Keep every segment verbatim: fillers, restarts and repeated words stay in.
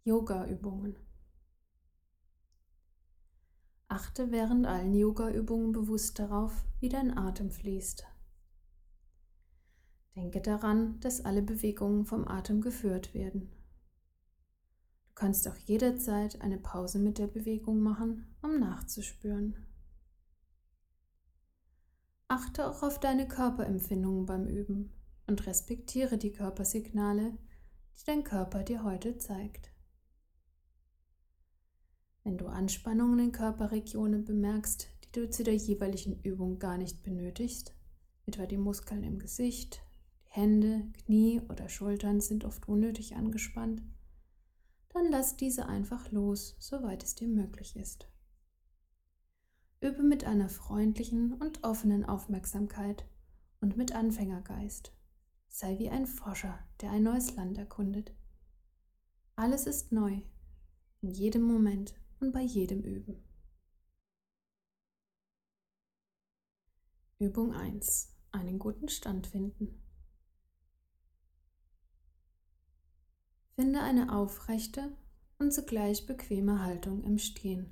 Yoga-Übungen. Achte während allen Yoga-Übungen bewusst darauf, wie dein Atem fließt. Denke daran, dass alle Bewegungen vom Atem geführt werden. Du kannst auch jederzeit eine Pause mit der Bewegung machen, um nachzuspüren. Achte auch auf deine Körperempfindungen beim Üben und respektiere die Körpersignale, die dein Körper dir heute zeigt. Wenn du Anspannungen in Körperregionen bemerkst, die du zu der jeweiligen Übung gar nicht benötigst, etwa die Muskeln im Gesicht, die Hände, Knie oder Schultern sind oft unnötig angespannt, dann lass diese einfach los, soweit es dir möglich ist. Übe mit einer freundlichen und offenen Aufmerksamkeit und mit Anfängergeist. Sei wie ein Forscher, der ein neues Land erkundet. Alles ist neu, in jedem Moment und bei jedem Üben. Übung eins. Einen guten Stand finden. Finde eine aufrechte und zugleich bequeme Haltung im Stehen.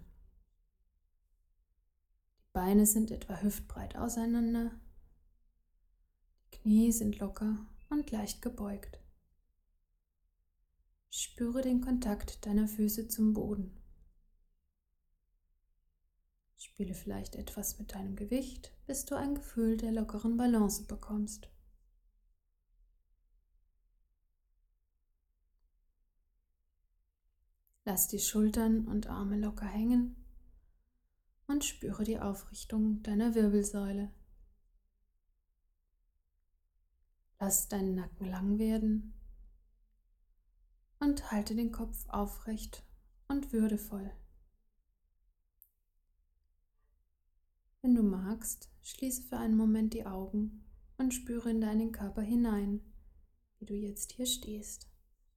Die Beine sind etwa hüftbreit auseinander, die Knie sind locker und leicht gebeugt. Spüre den Kontakt deiner Füße zum Boden. Spiele vielleicht etwas mit deinem Gewicht, bis du ein Gefühl der lockeren Balance bekommst. Lass die Schultern und Arme locker hängen und spüre die Aufrichtung deiner Wirbelsäule. Lass deinen Nacken lang werden und halte den Kopf aufrecht und würdevoll. Wenn du magst, schließe für einen Moment die Augen und spüre in deinen Körper hinein, wie du jetzt hier stehst.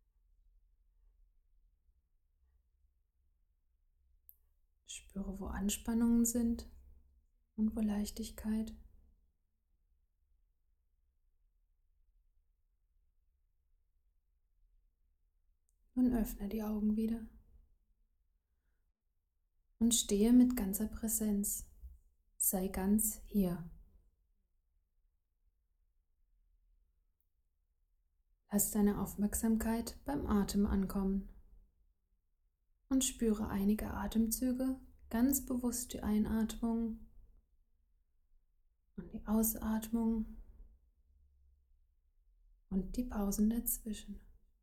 Spüre, wo Anspannungen sind und wo Leichtigkeit. Nun öffne die Augen wieder und stehe mit ganzer Präsenz. Sei ganz hier. Lass deine Aufmerksamkeit beim Atem ankommen und spüre einige Atemzüge, ganz bewusst die Einatmung und die Ausatmung und die Pausen dazwischen.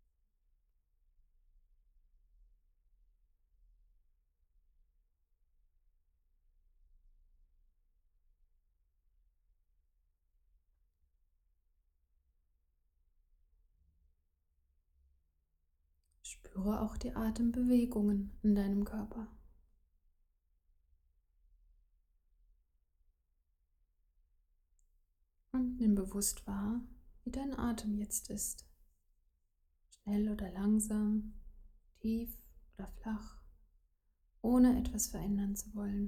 Spüre auch die Atembewegungen in deinem Körper. Und nimm bewusst wahr, wie dein Atem jetzt ist. Schnell oder langsam, tief oder flach, ohne etwas verändern zu wollen.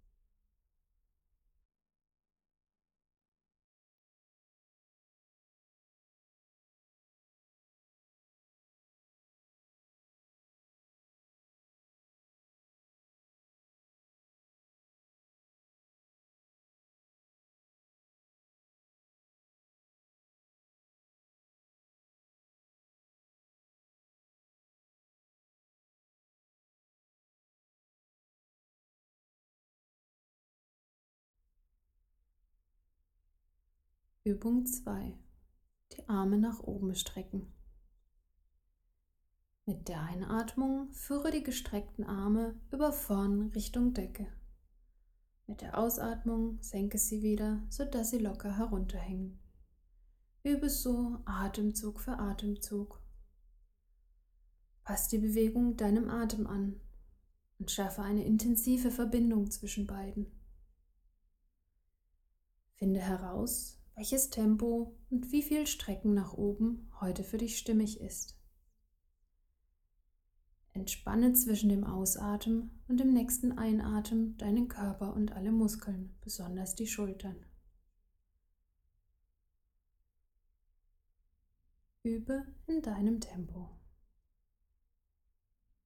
Übung zwei. Die Arme nach oben strecken. Mit der Einatmung führe die gestreckten Arme über vorn Richtung Decke. Mit der Ausatmung senke sie wieder, sodass sie locker herunterhängen. Übe so Atemzug für Atemzug. Pass die Bewegung deinem Atem an und schaffe eine intensive Verbindung zwischen beiden. Finde heraus, welches Tempo und wie viel Strecken nach oben heute für dich stimmig ist. Entspanne zwischen dem Ausatmen und dem nächsten Einatmen deinen Körper und alle Muskeln, besonders die Schultern. Übe in deinem Tempo.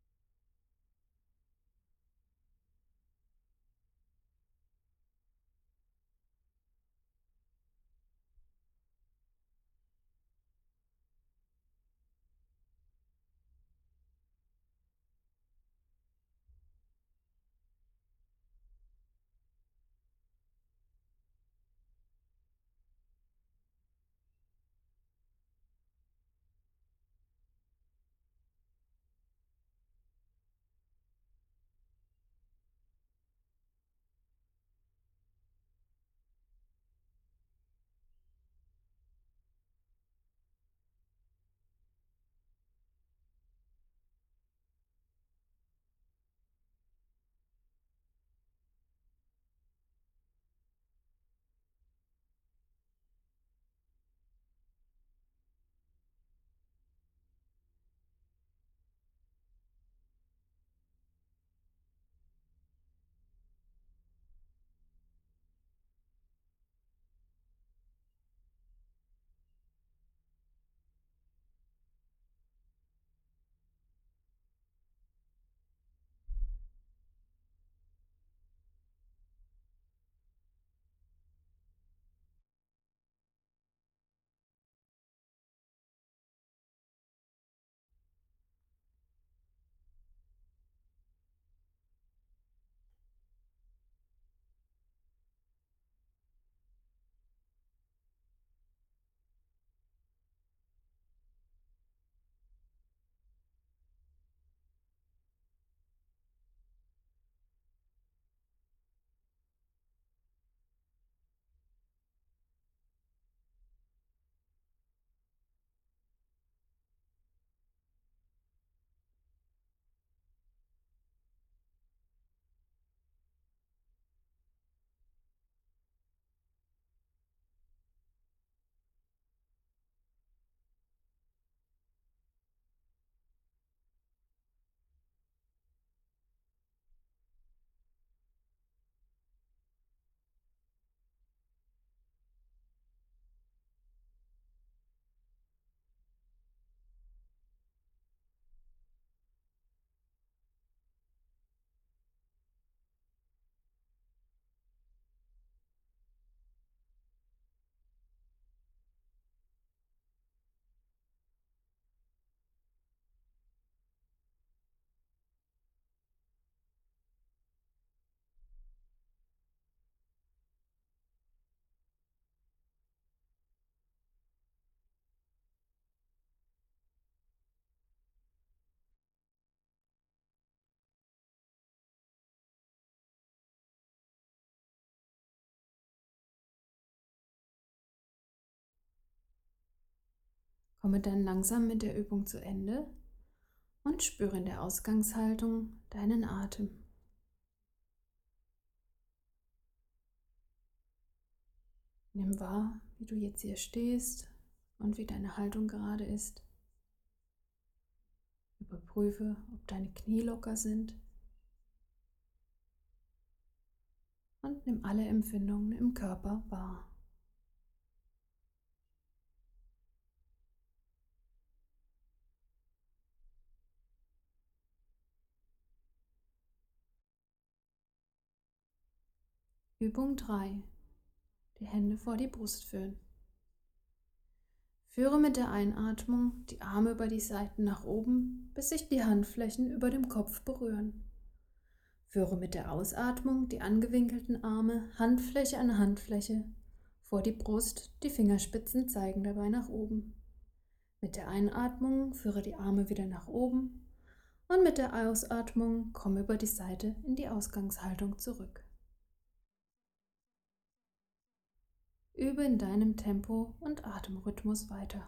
Komme dann langsam mit der Übung zu Ende und spüre in der Ausgangshaltung deinen Atem. Nimm wahr, wie du jetzt hier stehst und wie deine Haltung gerade ist. Überprüfe, ob deine Knie locker sind und nimm alle Empfindungen im Körper wahr. Übung drei. Die Hände vor die Brust führen. Führe mit der Einatmung die Arme über die Seiten nach oben, bis sich die Handflächen über dem Kopf berühren. Führe mit der Ausatmung die angewinkelten Arme Handfläche an Handfläche vor die Brust, die Fingerspitzen zeigen dabei nach oben. Mit der Einatmung führe die Arme wieder nach oben und mit der Ausatmung komme über die Seite in die Ausgangshaltung zurück. Übe in deinem Tempo und Atemrhythmus weiter.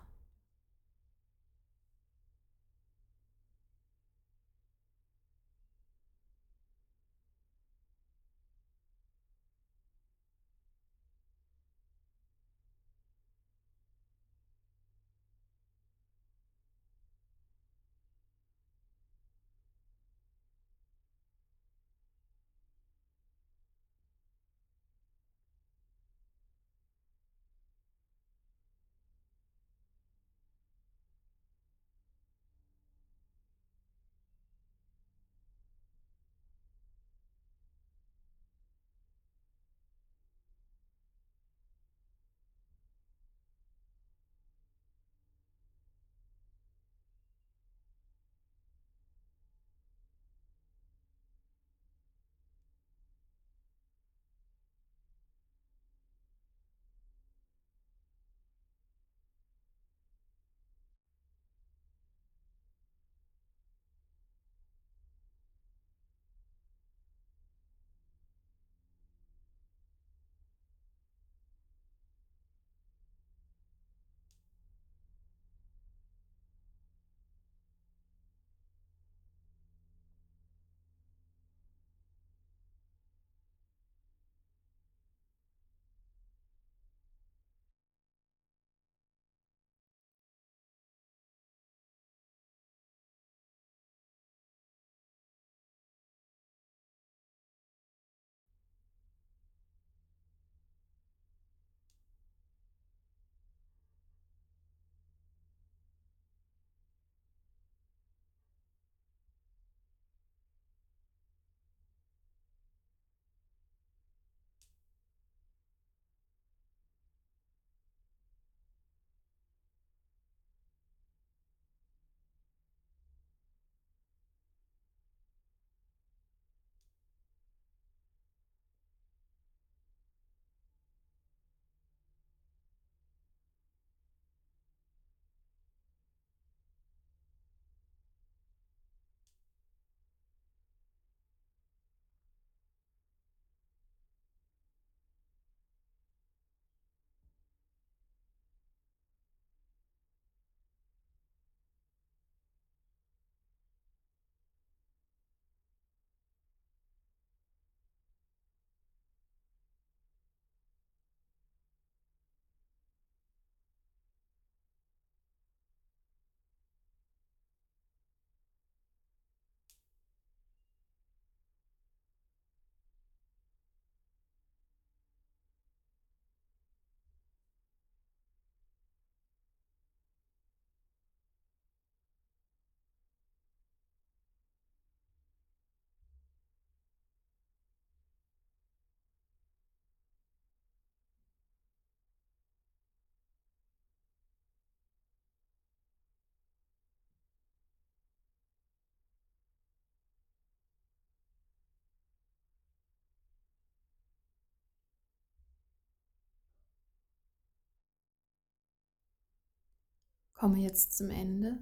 Komme jetzt zum Ende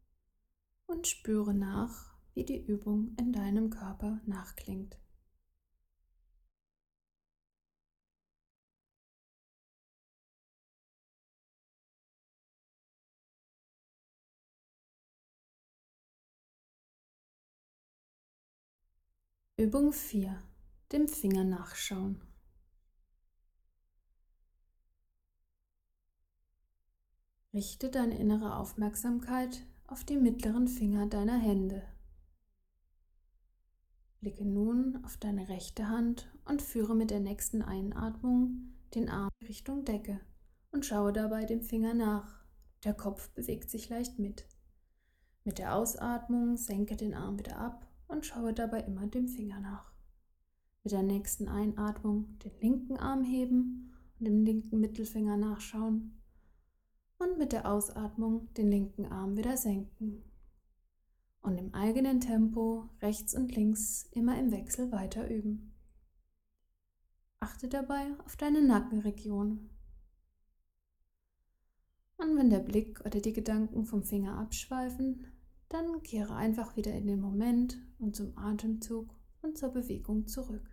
und spüre nach, wie die Übung in deinem Körper nachklingt. Übung vier. Dem Finger nachschauen. Richte deine innere Aufmerksamkeit auf die mittleren Finger deiner Hände. Blicke nun auf deine rechte Hand und führe mit der nächsten Einatmung den Arm Richtung Decke und schaue dabei dem Finger nach. Der Kopf bewegt sich leicht mit. Mit der Ausatmung senke den Arm wieder ab und schaue dabei immer dem Finger nach. Mit der nächsten Einatmung den linken Arm heben und dem linken Mittelfinger nachschauen und mit der Ausatmung den linken Arm wieder senken. Und im eigenen Tempo rechts und links immer im Wechsel weiter üben. Achte dabei auf deine Nackenregion. Und wenn der Blick oder die Gedanken vom Finger abschweifen, dann kehre einfach wieder in den Moment und zum Atemzug und zur Bewegung zurück.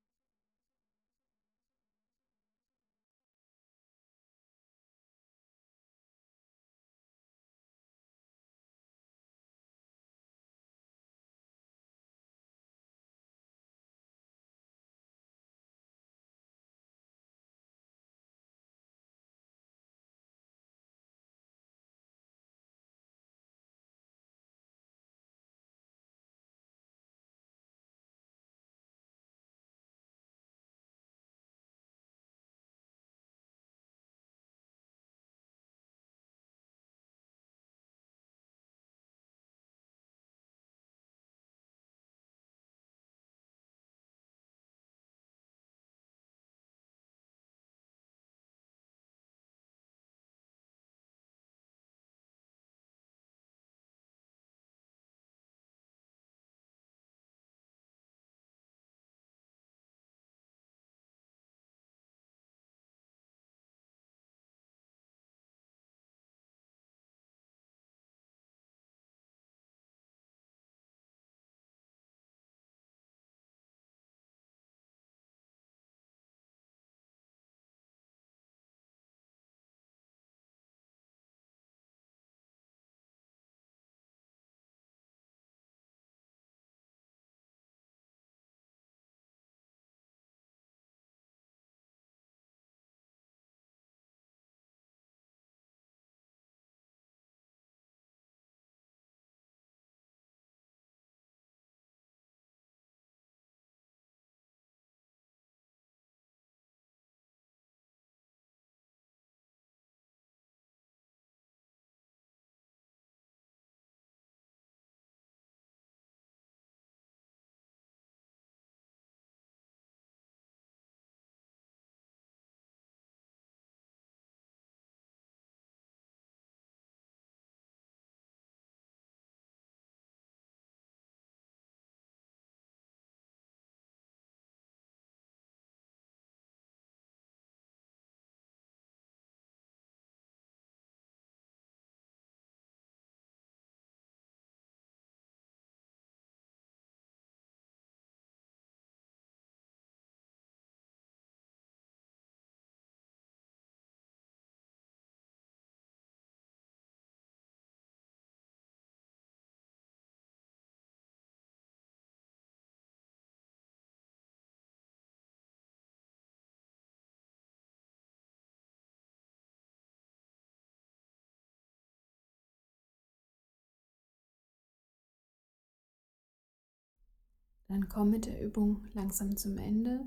Dann komm mit der Übung langsam zum Ende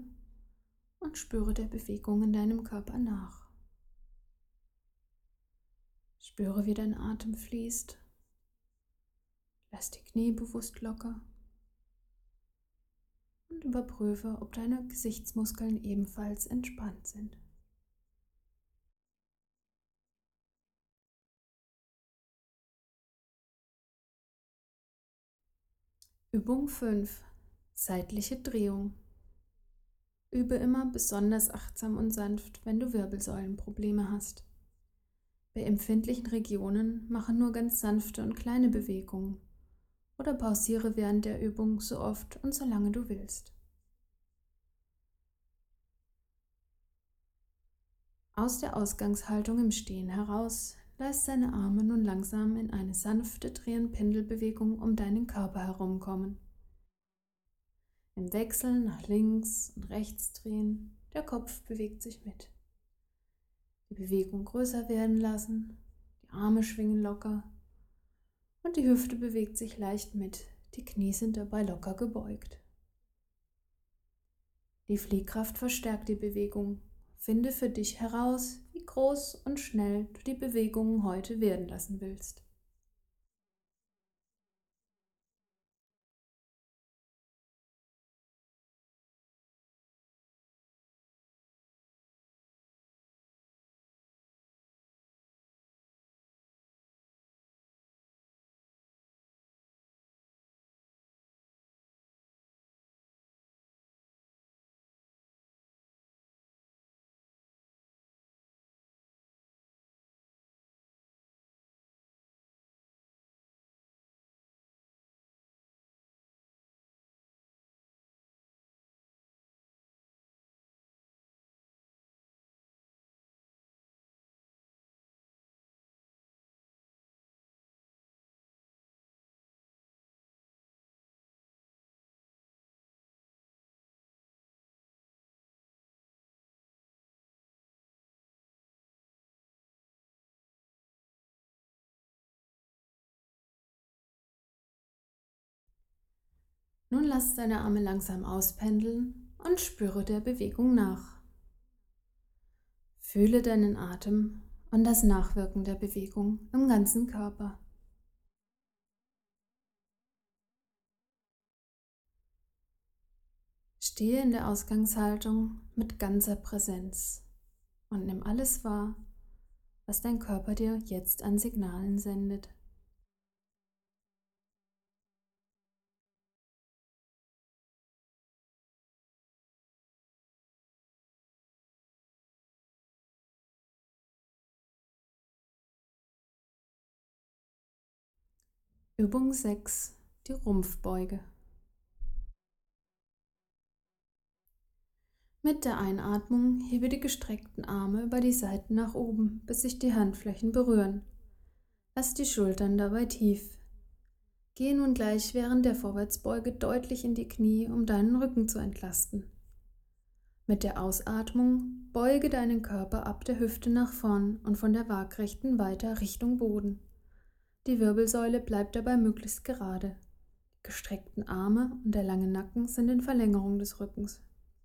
und spüre der Bewegung in deinem Körper nach. Spüre, wie dein Atem fließt. Lass die Knie bewusst locker und überprüfe, ob deine Gesichtsmuskeln ebenfalls entspannt sind. Übung fünf. Seitliche Drehung. Übe immer besonders achtsam und sanft, wenn du Wirbelsäulenprobleme hast. Bei empfindlichen Regionen mache nur ganz sanfte und kleine Bewegungen oder pausiere während der Übung so oft und so lange du willst. Aus der Ausgangshaltung im Stehen heraus, lass deine Arme nun langsam in eine sanfte Dreh- und Pendelbewegung um deinen Körper herumkommen. Im Wechsel nach links und rechts drehen, der Kopf bewegt sich mit. Die Bewegung größer werden lassen, die Arme schwingen locker und die Hüfte bewegt sich leicht mit, die Knie sind dabei locker gebeugt. Die Fliehkraft verstärkt die Bewegung. Finde für dich heraus, wie groß und schnell du die Bewegungen heute werden lassen willst. Nun lass deine Arme langsam auspendeln und spüre der Bewegung nach. Fühle deinen Atem und das Nachwirken der Bewegung im ganzen Körper. Stehe in der Ausgangshaltung mit ganzer Präsenz und nimm alles wahr, was dein Körper dir jetzt an Signalen sendet. Übung sechs. Die Rumpfbeuge. Mit der Einatmung hebe die gestreckten Arme über die Seiten nach oben, bis sich die Handflächen berühren. Lass die Schultern dabei tief. Gehe nun gleich während der Vorwärtsbeuge deutlich in die Knie, um deinen Rücken zu entlasten. Mit der Ausatmung beuge deinen Körper ab der Hüfte nach vorn und von der Waagrechten weiter Richtung Boden. Die Wirbelsäule bleibt dabei möglichst gerade. Die gestreckten Arme und der lange Nacken sind in Verlängerung des Rückens.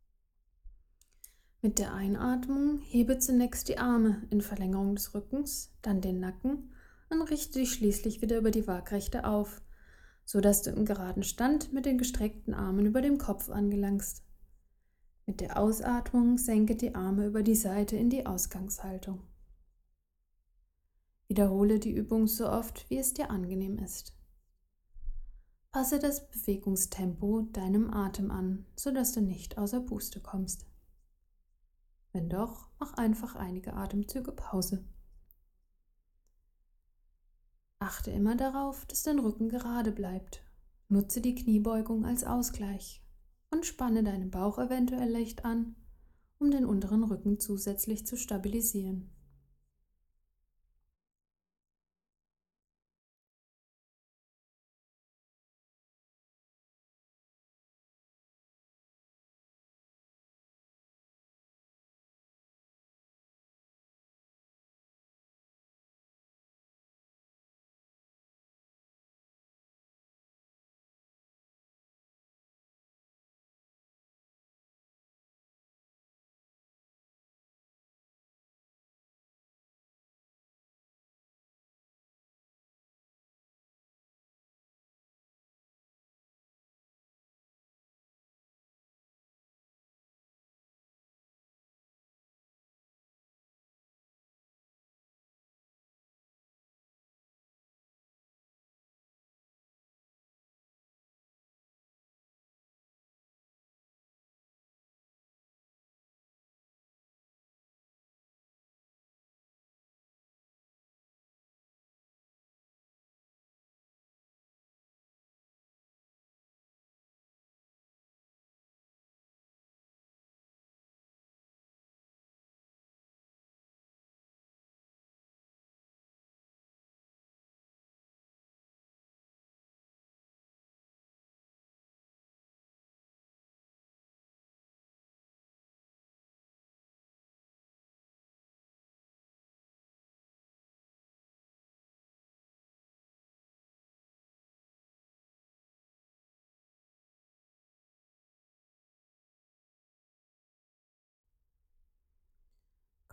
Mit der Einatmung hebe zunächst die Arme in Verlängerung des Rückens, dann den Nacken und richte dich schließlich wieder über die Waagrechte auf, sodass du im geraden Stand mit den gestreckten Armen über dem Kopf angelangst. Mit der Ausatmung senke die Arme über die Seite in die Ausgangshaltung. Wiederhole die Übung so oft, wie es dir angenehm ist. Passe das Bewegungstempo deinem Atem an, sodass du nicht außer Puste kommst. Wenn doch, mach einfach einige Atemzüge Pause. Achte immer darauf, dass dein Rücken gerade bleibt. Nutze die Kniebeugung als Ausgleich und spanne deinen Bauch eventuell leicht an, um den unteren Rücken zusätzlich zu stabilisieren.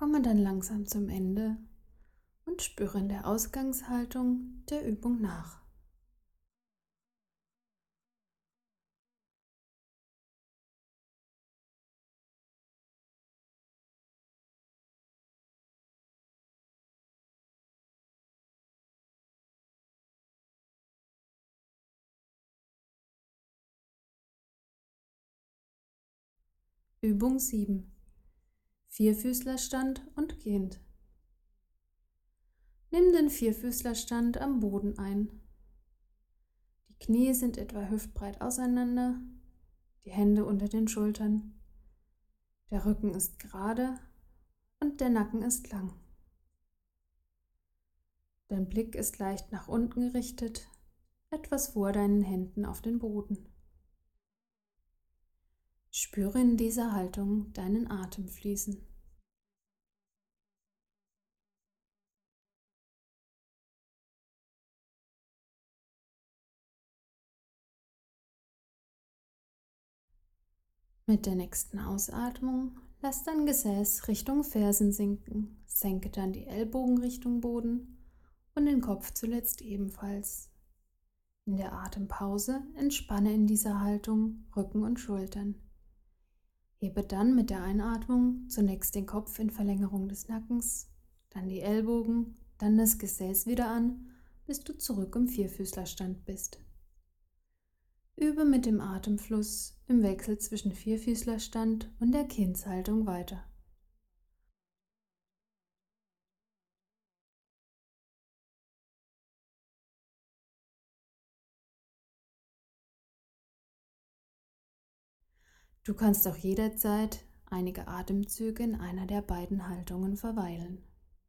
Komme dann langsam zum Ende und spüre in der Ausgangshaltung der Übung nach. Übung sieben. Vierfüßlerstand und gehend. Nimm den Vierfüßlerstand am Boden ein. Die Knie sind etwa hüftbreit auseinander, die Hände unter den Schultern. Der Rücken ist gerade und der Nacken ist lang. Dein Blick ist leicht nach unten gerichtet, etwas vor deinen Händen auf den Boden. Spüre in dieser Haltung deinen Atem fließen. Mit der nächsten Ausatmung lass dein Gesäß Richtung Fersen sinken, senke dann die Ellbogen Richtung Boden und den Kopf zuletzt ebenfalls. In der Atempause entspanne in dieser Haltung Rücken und Schultern. Hebe dann mit der Einatmung zunächst den Kopf in Verlängerung des Nackens, dann die Ellbogen, dann das Gesäß wieder an, bis du zurück im Vierfüßlerstand bist. Übe mit dem Atemfluss im Wechsel zwischen Vierfüßlerstand und der Kindshaltung weiter. Du kannst auch jederzeit einige Atemzüge in einer der beiden Haltungen verweilen.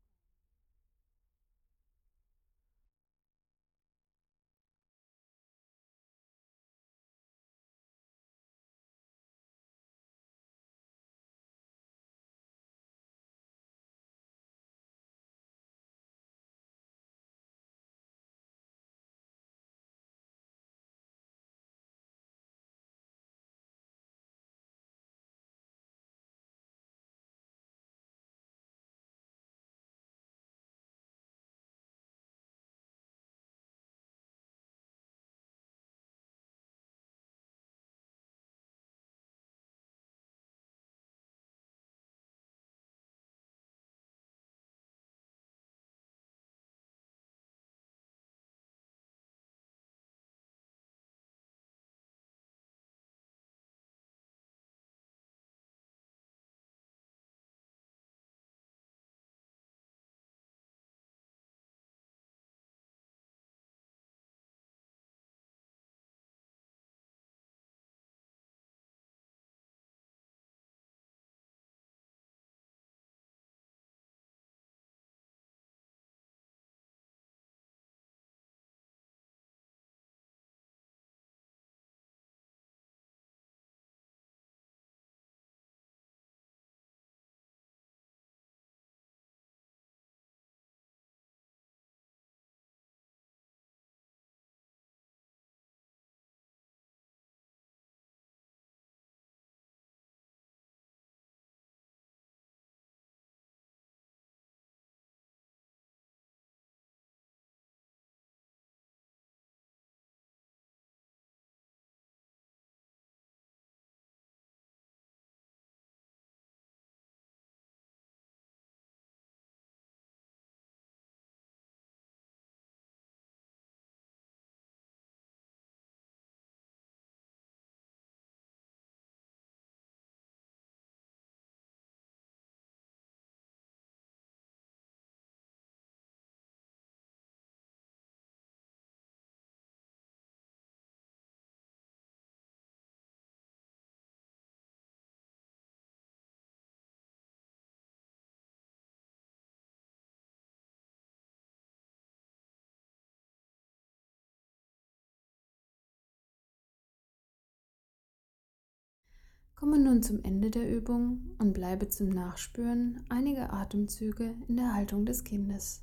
Komme nun zum Ende der Übung und bleibe zum Nachspüren einige Atemzüge in der Haltung des Kindes.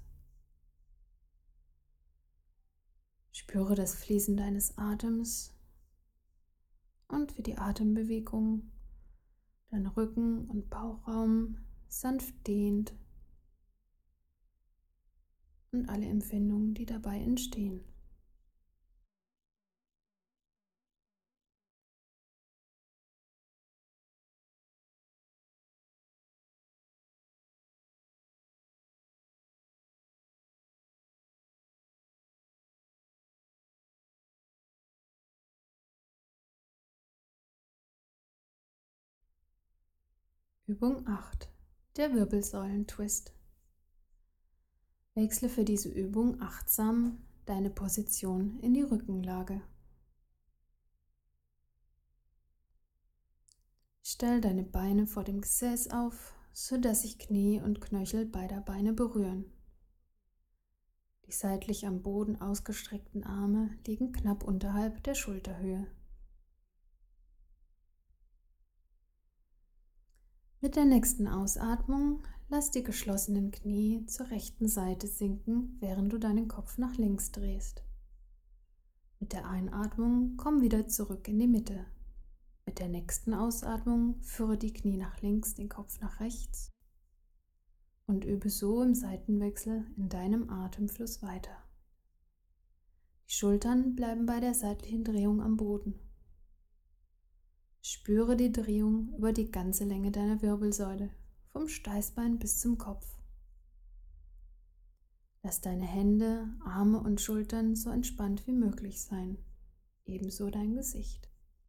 Spüre das Fließen deines Atems und wie die Atembewegung deinen Rücken und Bauchraum sanft dehnt und alle Empfindungen, die dabei entstehen. Übung acht. Der Wirbelsäulentwist. Wechsle für diese Übung achtsam deine Position in die Rückenlage. Stell deine Beine vor dem Gesäß auf, sodass sich Knie und Knöchel beider Beine berühren. Die seitlich am Boden ausgestreckten Arme liegen knapp unterhalb der Schulterhöhe. Mit der nächsten Ausatmung lass die geschlossenen Knie zur rechten Seite sinken, während du deinen Kopf nach links drehst. Mit der Einatmung komm wieder zurück in die Mitte. Mit der nächsten Ausatmung führe die Knie nach links, den Kopf nach rechts und übe so im Seitenwechsel in deinem Atemfluss weiter. Die Schultern bleiben bei der seitlichen Drehung am Boden. Spüre die Drehung über die ganze Länge deiner Wirbelsäule, vom Steißbein bis zum Kopf. Lass deine Hände, Arme und Schultern so entspannt wie möglich sein, ebenso dein Gesicht.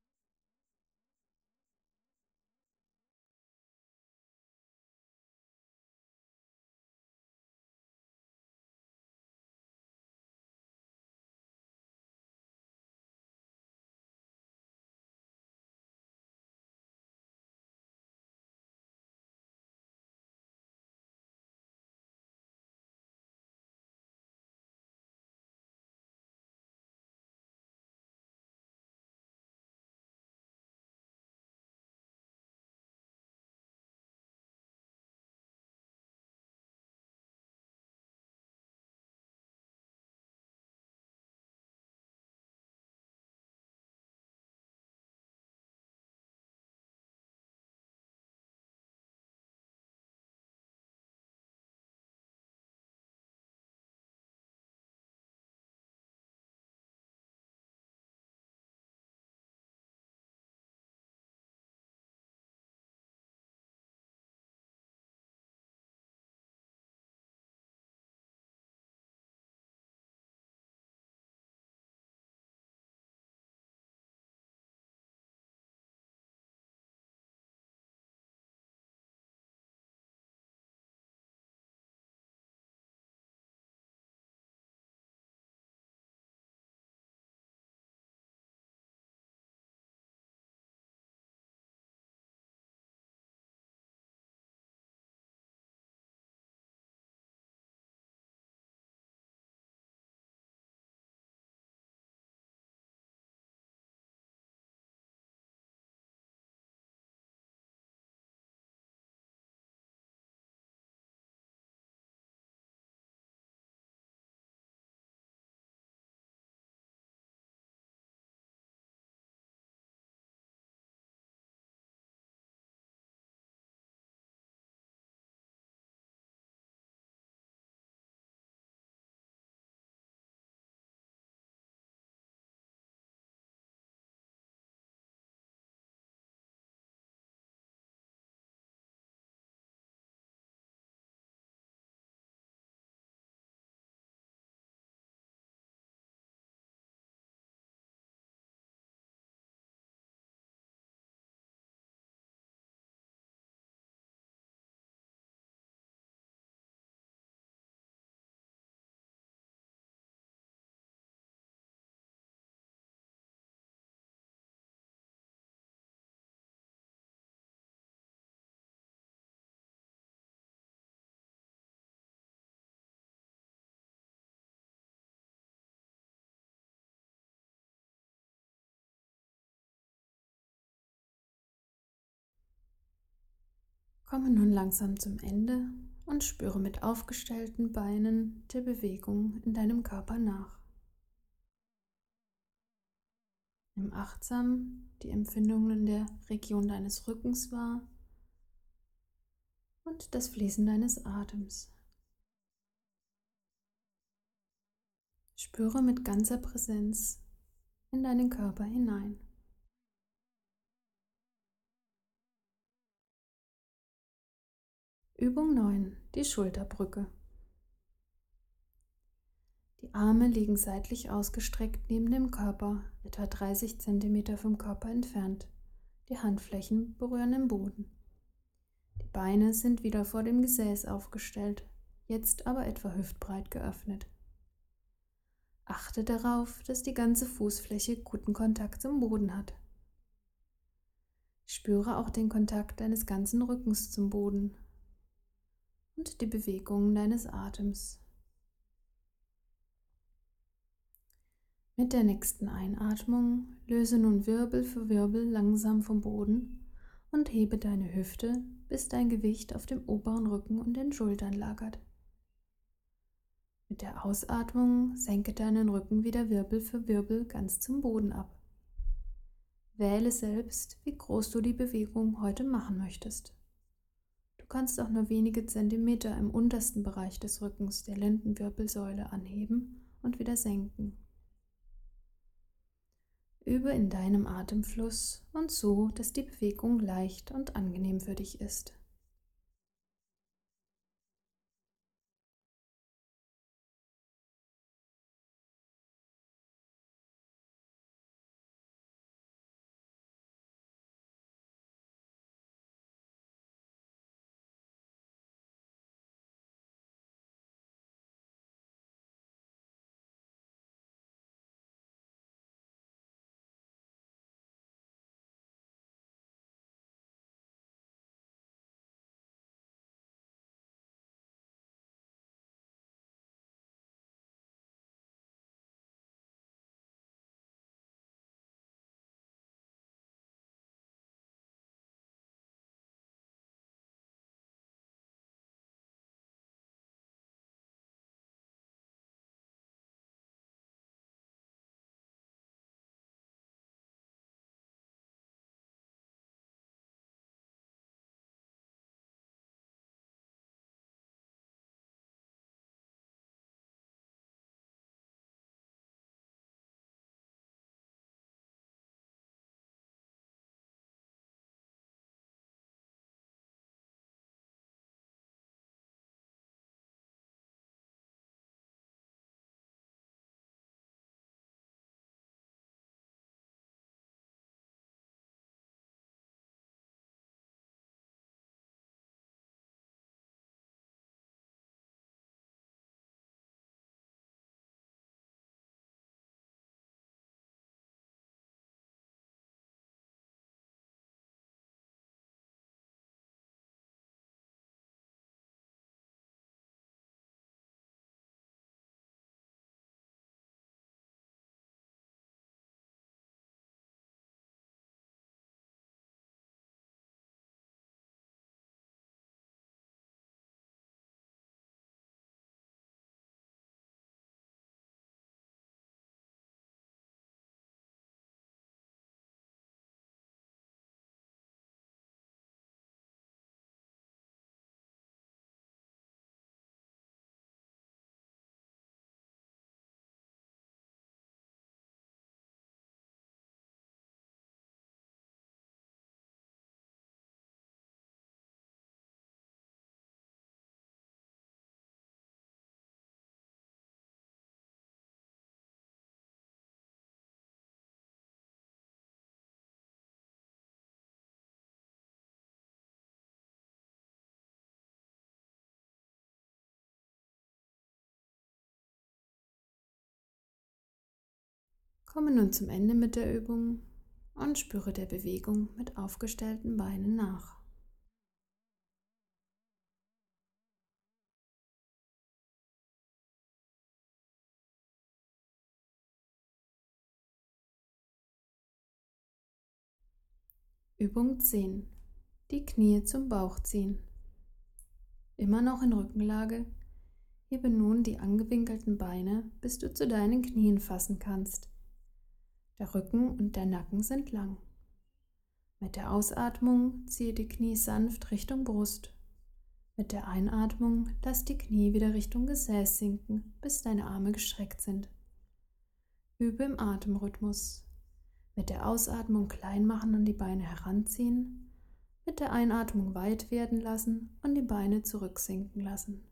Komme nun langsam zum Ende und spüre mit aufgestellten Beinen der Bewegung in deinem Körper nach. Nimm achtsam die Empfindungen in der Region deines Rückens wahr und und das Fließen deines Atems. Spüre mit ganzer Präsenz in deinen Körper hinein. Übung neun. Die Schulterbrücke. Die Arme liegen seitlich ausgestreckt neben dem Körper, etwa dreißig Zentimeter vom Körper entfernt. Die Handflächen berühren den Boden. Die Beine sind wieder vor dem Gesäß aufgestellt, jetzt aber etwa hüftbreit geöffnet. Achte darauf, dass die ganze Fußfläche guten Kontakt zum Boden hat. Spüre auch den Kontakt deines ganzen Rückens zum Boden und die Bewegungen deines Atems. Mit der nächsten Einatmung löse nun Wirbel für Wirbel langsam vom Boden und hebe deine Hüfte, bis dein Gewicht auf dem oberen Rücken und den Schultern lagert. Mit der Ausatmung senke deinen Rücken wieder Wirbel für Wirbel ganz zum Boden ab. Wähle selbst, wie groß du die Bewegung heute machen möchtest. Du kannst auch nur wenige Zentimeter im untersten Bereich des Rückens der Lendenwirbelsäule anheben und wieder senken. Übe in deinem Atemfluss und so, dass die Bewegung leicht und angenehm für dich ist. Komme nun zum Ende mit der Übung und spüre der Bewegung mit aufgestellten Beinen nach. Übung zehn. Die Knie zum Bauch ziehen. Immer noch in Rückenlage, hebe nun die angewinkelten Beine, bis du zu deinen Knien fassen kannst. Der Rücken und der Nacken sind lang. Mit der Ausatmung ziehe die Knie sanft Richtung Brust. Mit der Einatmung lass die Knie wieder Richtung Gesäß sinken, bis deine Arme gestreckt sind. Übe im Atemrhythmus. Mit der Ausatmung klein machen und die Beine heranziehen, mit der Einatmung weit werden lassen und die Beine zurücksinken lassen.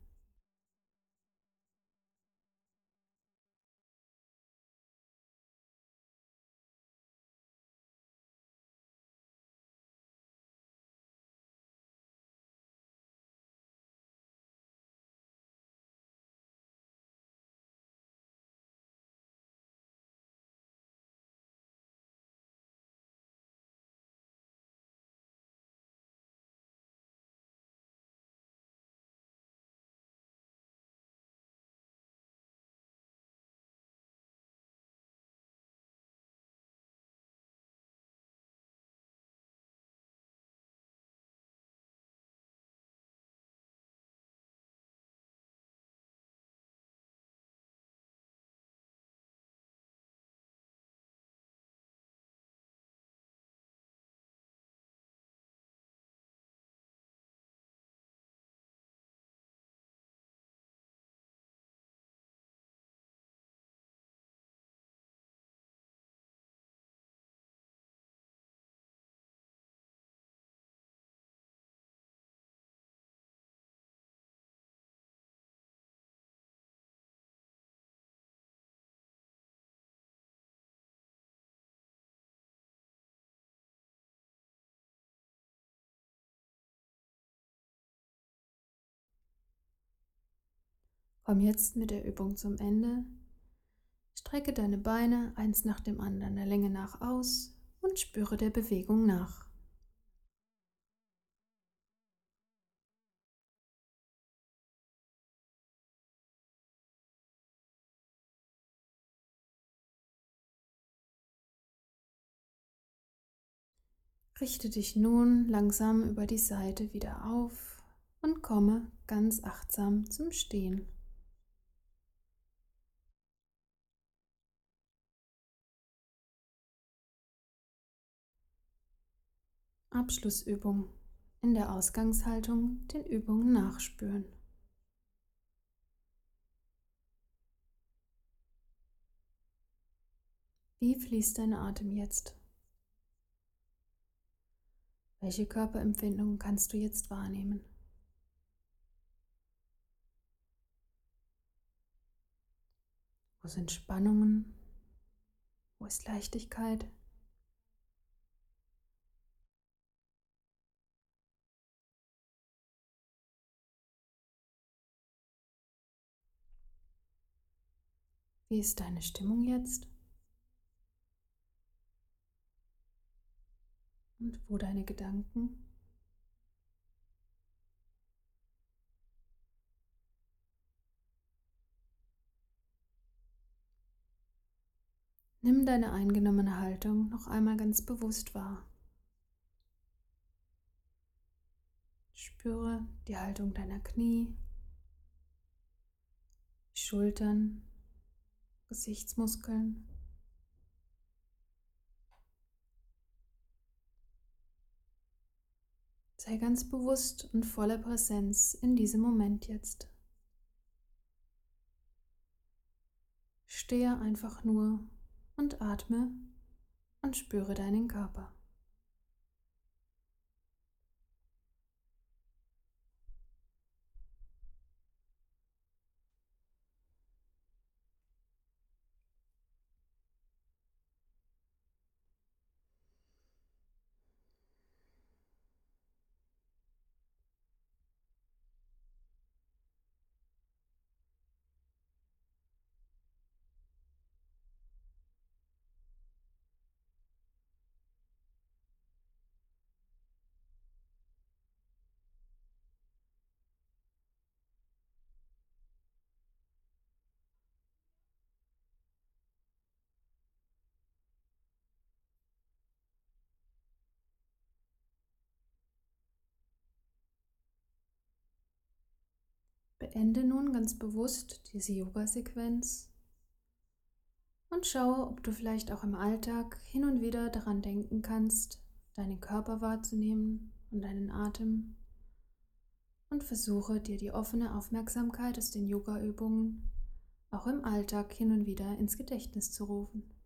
Komm jetzt mit der Übung zum Ende. Strecke deine Beine eins nach dem anderen der Länge nach aus und spüre der Bewegung nach. Richte dich nun langsam über die Seite wieder auf und komme ganz achtsam zum Stehen. Abschlussübung. In der Ausgangshaltung den Übungen nachspüren. Wie fließt dein Atem jetzt? Welche Körperempfindungen kannst du jetzt wahrnehmen? Wo sind Spannungen? Wo ist Leichtigkeit? Wie ist deine Stimmung jetzt? Und wo deine Gedanken? Nimm deine eingenommene Haltung noch einmal ganz bewusst wahr. Spüre die Haltung deiner Knie, Schultern, Gesichtsmuskeln. Sei ganz bewusst und voller Präsenz in diesem Moment jetzt. Stehe einfach nur und atme und spüre deinen Körper. Beende nun ganz bewusst diese Yoga-Sequenz und schaue, ob du vielleicht auch im Alltag hin und wieder daran denken kannst, deinen Körper wahrzunehmen und deinen Atem und und versuche dir die offene Aufmerksamkeit aus den Yoga-Übungen auch im Alltag hin und wieder ins Gedächtnis zu rufen.